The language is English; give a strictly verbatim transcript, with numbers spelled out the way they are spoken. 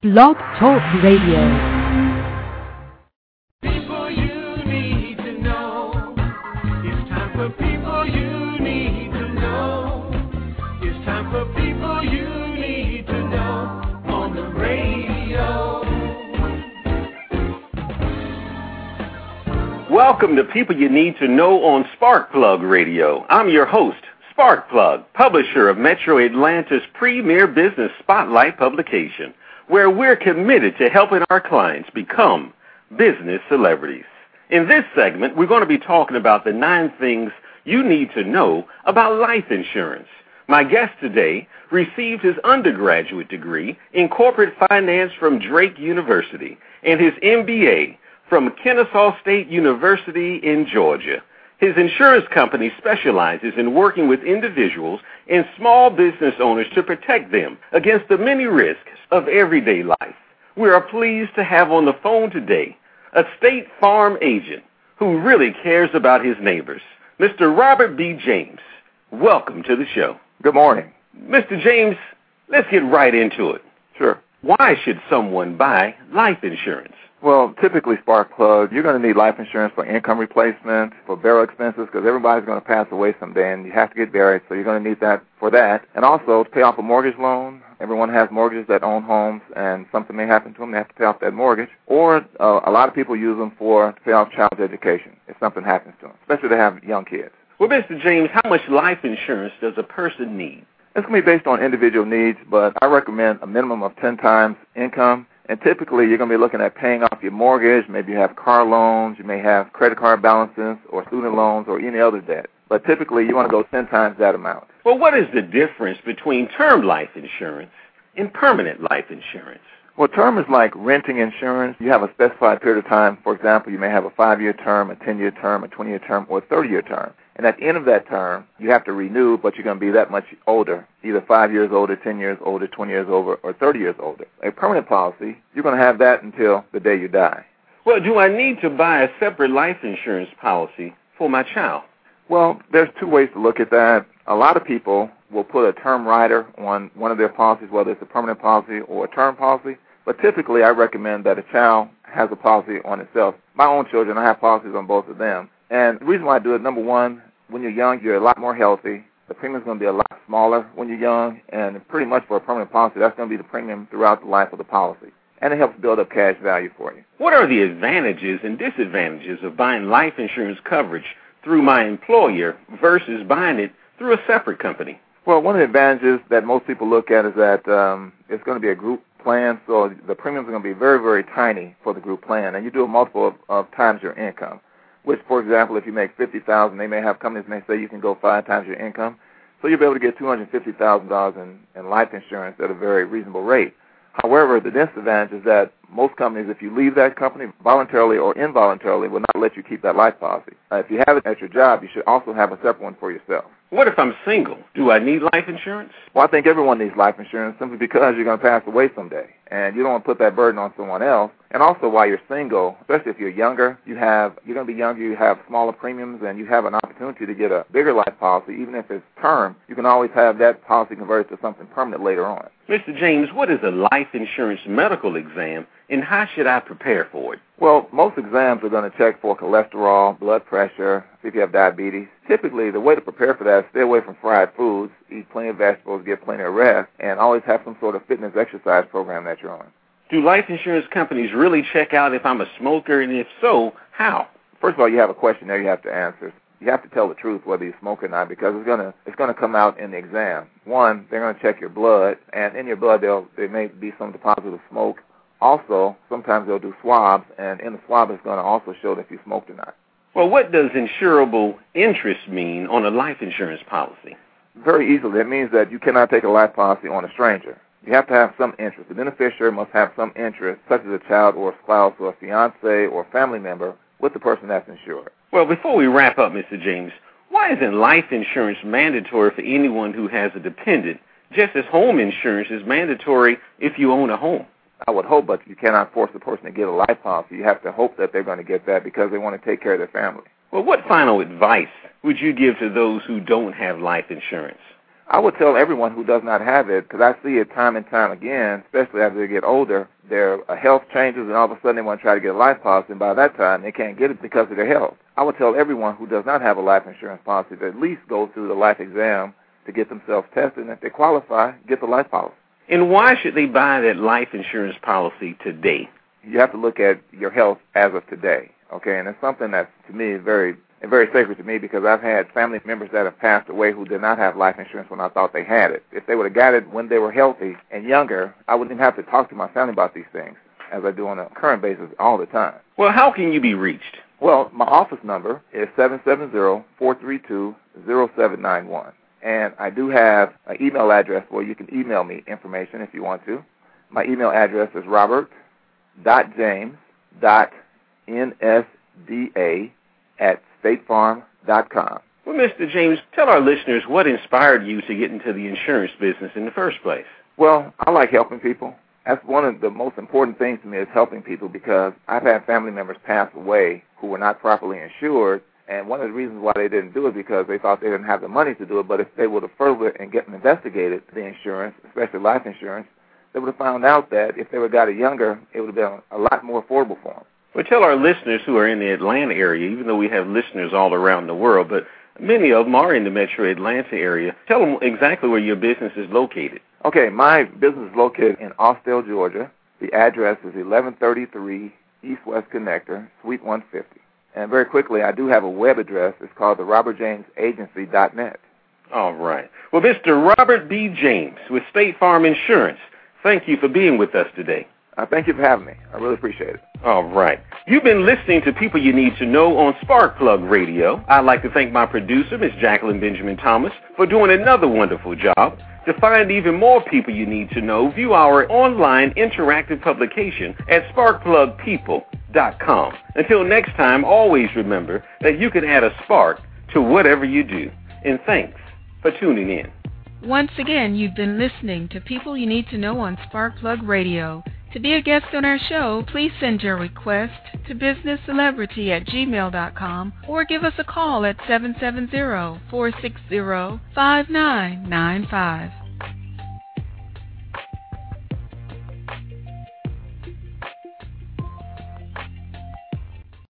Blog Talk Radio. People you need to know. It's time for people you need to know. It's time for people you need to know on the radio. Welcome to People You Need to Know on Sparkplug Radio. I'm your host, Sparkplug, publisher of Metro Atlanta's premier business spotlight publication, where we're committed to helping our clients become business celebrities. In this segment, we're going to be talking about the nine things you need to know about life insurance. My guest today received his undergraduate degree in corporate finance from Drake University and his M B A from Kennesaw State University in Georgia. His insurance company specializes in working with individuals and small business owners to protect them against the many risks of everyday life. We are pleased to have on the phone today a State Farm agent who really cares about his neighbors, Mister Robert B. James. Welcome to the show. Good morning. Mister James, let's get right into it. Sure. Why should someone buy life insurance? Well, typically, Sparkplug, you're going to need life insurance for income replacement, for burial expenses, because everybody's going to pass away someday, and you have to get buried, so you're going to need that for that. And also to pay off a mortgage loan. Everyone has mortgages that own homes, and something may happen to them. They have to pay off that mortgage. Or uh, a lot of people use them for to pay off child's education if something happens to them, especially if they have young kids. Well, Mister James, how much life insurance does a person need? It's going to be based on individual needs, but I recommend a minimum of ten times income. And typically, you're going to be looking at paying off your mortgage. Maybe you have car loans. You may have credit card balances or student loans or any other debt. But typically, you want to go ten times that amount. Well, what is the difference between term life insurance and permanent life insurance? Well, term is like renting insurance. You have a specified period of time. For example, you may have a five-year term, a ten-year term, a twenty-year term, or a thirty-year term. And at the end of that term, you have to renew, but you're going to be that much older, either five years older, ten years older, twenty years older, or thirty years older. A permanent policy, you're going to have that until the day you die. Well, do I need to buy a separate life insurance policy for my child? Well, there's two ways to look at that. A lot of people will put a term rider on one of their policies, whether it's a permanent policy or a term policy. But typically, I recommend that a child has a policy on itself. My own children, I have policies on both of them. And the reason why I do it, number one, when you're young, you're a lot more healthy. The premium's going to be a lot smaller when you're young. And pretty much for a permanent policy, that's going to be the premium throughout the life of the policy. And it helps build up cash value for you. What are the advantages and disadvantages of buying life insurance coverage through my employer versus buying it through a separate company? Well, one of the advantages that most people look at is that um, it's going to be a group plan, so the premiums are going to be very, very tiny for the group plan, and you do a multiple of, of times your income, which, for example, if you make fifty thousand dollars, they may have companies may say you can go five times your income, so you'll be able to get two hundred fifty thousand dollars in, in life insurance at a very reasonable rate. However, the disadvantage is that most companies, if you leave that company voluntarily or involuntarily, will not let you keep that life policy. Uh, if you have it at your job, you should also have a separate one for yourself. What if I'm single? Do I need life insurance? Well, I think everyone needs life insurance simply because you're going to pass away someday, and you don't want to put that burden on someone else. And also, while you're single, especially if you're younger, you have you're going to be younger, you have smaller premiums, and you have an opportunity to get a bigger life policy, even if it's term. You can always have that policy converted to something permanent later on. Mister James, what is a life insurance medical exam, and how should I prepare for it? Well, most exams are going to check for cholesterol, blood pressure, see if you have diabetes. Typically, the way to prepare for that is stay away from fried foods, eat plenty of vegetables, get plenty of rest, and always have some sort of fitness exercise program that you're on. Do life insurance companies really check out if I'm a smoker, and if so, how? First of all, you have a questionnaire you have to answer. You have to tell the truth whether you smoke or not, because it's gonna it's gonna come out in the exam. One, they're gonna check your blood, and in your blood there there may be some deposit of smoke. Also, sometimes they'll do swabs, and in the swab it's going to also show if you smoked or not. Well, what does insurable interest mean on a life insurance policy? Very easily. It means that you cannot take a life policy on a stranger. You have to have some interest. The beneficiary must have some interest, such as a child or a spouse or a fiancé or a family member, with the person that's insured. Well, before we wrap up, Mister James, why isn't life insurance mandatory for anyone who has a dependent, just as home insurance is mandatory if you own a home? I would hope, but you cannot force the person to get a life policy. You have to hope that they're going to get that because they want to take care of their family. Well, what final advice would you give to those who don't have life insurance? I would tell everyone who does not have it, because I see it time and time again, especially as they get older, their uh, health changes and all of a sudden they want to try to get a life policy, and by that time they can't get it because of their health. I would tell everyone who does not have a life insurance policy to at least go through the life exam to get themselves tested, and if they qualify, get the life policy. And why should they buy that life insurance policy today? You have to look at your health as of today, okay? And it's something that's, to me, very very sacred to me, because I've had family members that have passed away who did not have life insurance when I thought they had it. If they would have got it when they were healthy and younger, I wouldn't even have to talk to my family about these things, as I do on a current basis all the time. Well, how can you be reached? Well, my office number is seven seven zero, four three two, zero seven nine one. And I do have an email address where you can email me information if you want to. My email address is robert dot james dot n s d a at state farm dot com. Well, Mister James, tell our listeners what inspired you to get into the insurance business in the first place. Well, I like helping people. That's one of the most important things to me, is helping people, because I've had family members pass away who were not properly insured, and one of the reasons why they didn't do it because they thought they didn't have the money to do it, but if they would have further and get investigated the insurance, especially life insurance, they would have found out that if they would have got it younger, it would have been a lot more affordable for them. Well, tell our listeners who are in the Atlanta area, even though we have listeners all around the world, but many of them are in the metro Atlanta area. Tell them exactly where your business is located. Okay, my business is located in Austell, Georgia. The address is eleven thirty-three East-West Connector, Suite one fifty. And very quickly, I do have a web address. It's called the robert james agency dot net. All right. Well, Mister Robert B. James with State Farm Insurance, thank you for being with us today. Uh, thank you for having me. I really appreciate it. All right. You've been listening to People You Need to Know on Sparkplug Radio. I'd like to thank my producer, Miss Jacqueline Benjamin Thomas, for doing another wonderful job. To find even more people you need to know, view our online interactive publication at sparkplug people dot com. Until next time, always remember that you can add a spark to whatever you do. And thanks for tuning in. Once again, you've been listening to People You Need to Know on Sparkplug Radio. To be a guest on our show, please send your request to business celebrity at gmail dot com or give us a call at seven seven zero, four six zero, five nine nine five.